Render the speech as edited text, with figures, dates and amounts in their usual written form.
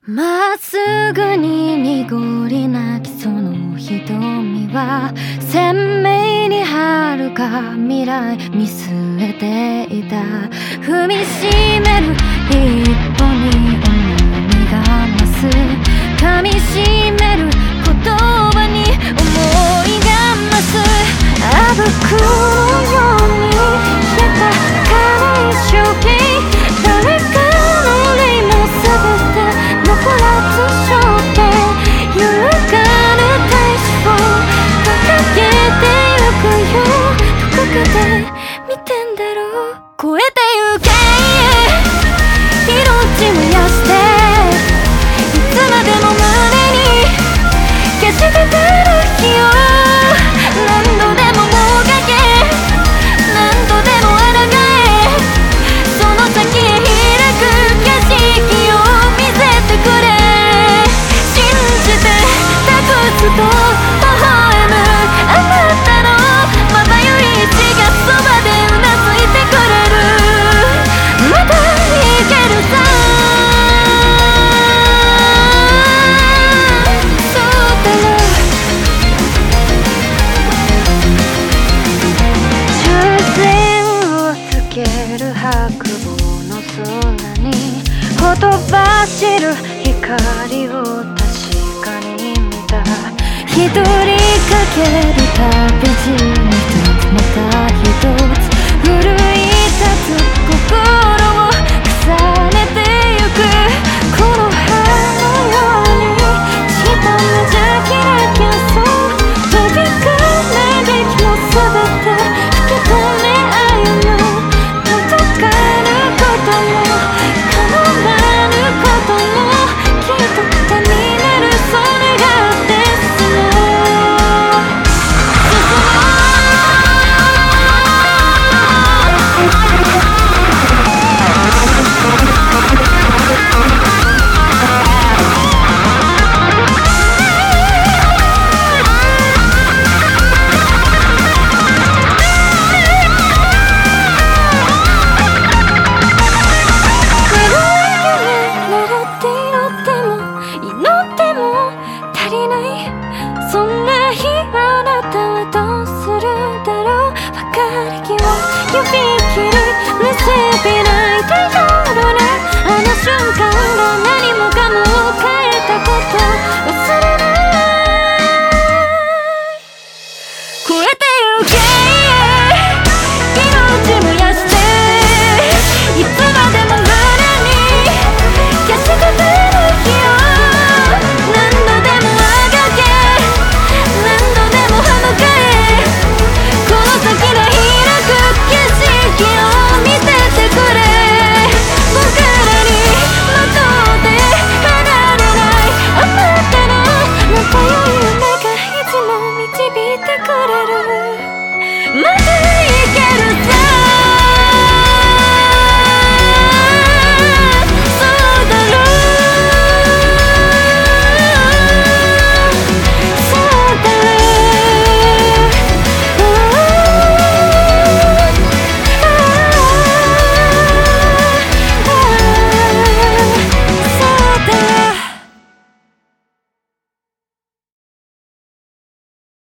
まっすぐに濁り泣きその瞳は鮮明に遥か未来見据えていた。踏みしめる一歩に重みが増す、噛みしめる言葉に思いが増す。あぶくように冷えた辛い衝撃、誰かの霊も全て残らず背負って揺るがぬ大志を掲げてゆくよ。どこかで見てんだろう、超えてゆけ命燃やして、いつまでも胸に消してくる日を何度でももがけ、何度でも抗え、その先へ開く景色を見せてくれ。信じて託すと微笑むあなたのまばゆい血がそばでうなずいてくれる。まだいけるさ、そうだろう。終点をつける白鵬の空にほとばしる光を確かに見た。一人かける旅路に一つまた一つ奮い立つ心を重ねてゆく。この葉のように散った無邪気な幻想、飛び込めべきも全て受け止め歩む。届かぬことも叶わぬこともきっと手になる、それがデスノー。進もう。足りない、そんな日あなたはどうするだろう。別れ際指切り見せびらいた夜なあの瞬間が何もかも変えたこと、忘れ